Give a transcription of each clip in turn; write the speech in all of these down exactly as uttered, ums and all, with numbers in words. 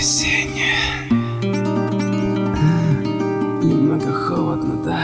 Осеннее. Немного холодно, да?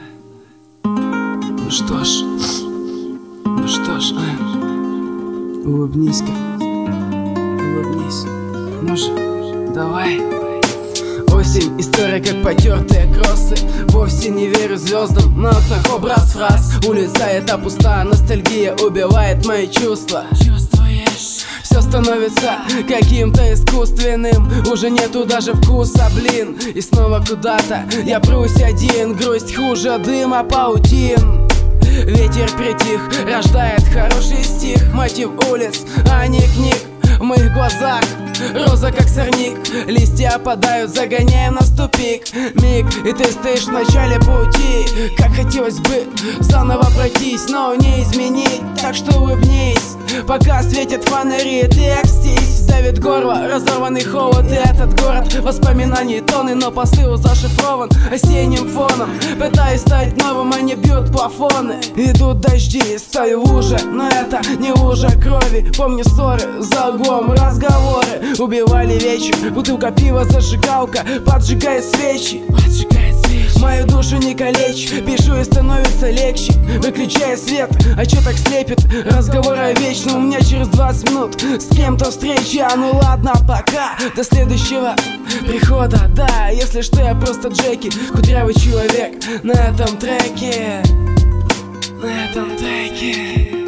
Ну что ж, ну что ж, а? Улыбнись-ка, улыбнись. Ну же, давай. Осень, история как потертые кроссы. Вовсе не верю звездам, на окнах образ фраз. Улица эта пуста, ностальгия убивает мои чувства. Чувствуешь? Все становится каким-то искусственным. Уже нету даже вкуса, блин. И снова куда-то я прусь один. Грусть хуже дыма паутин. Ветер притих, рождает хороший стих. Мотив улиц, а не книг. В моих глазах роза как сорняк. Листья опадают, загоняя нас в тупик. Миг, и ты стоишь в начале пути. Как хотелось бы заново пройтись, но не изменить. Так что улыбнись, пока светят фонари. Ты окстись, давит горло, разорванный холод. И этот город воспоминаний тонны, но посыл зашифрован осенним фоном. Пытаюсь стать новым, они бьют плафоны. Идут дожди, стою в луже, но это не лужа крови. Помню ссоры за углом, разговоры убивали вечер. Бутылка пива, зажигалка поджигает свечи. Поджигает свечи. Мою душу не калечь, пишу и становится легче. Выключая свет, а чё так слепит? Разговоры вечно, у меня через двадцать минут с кем-то встреча. Ну ладно, пока, до следующего прихода. Да, если что, я просто Джеки, кудрявый человек на этом треке. На этом треке.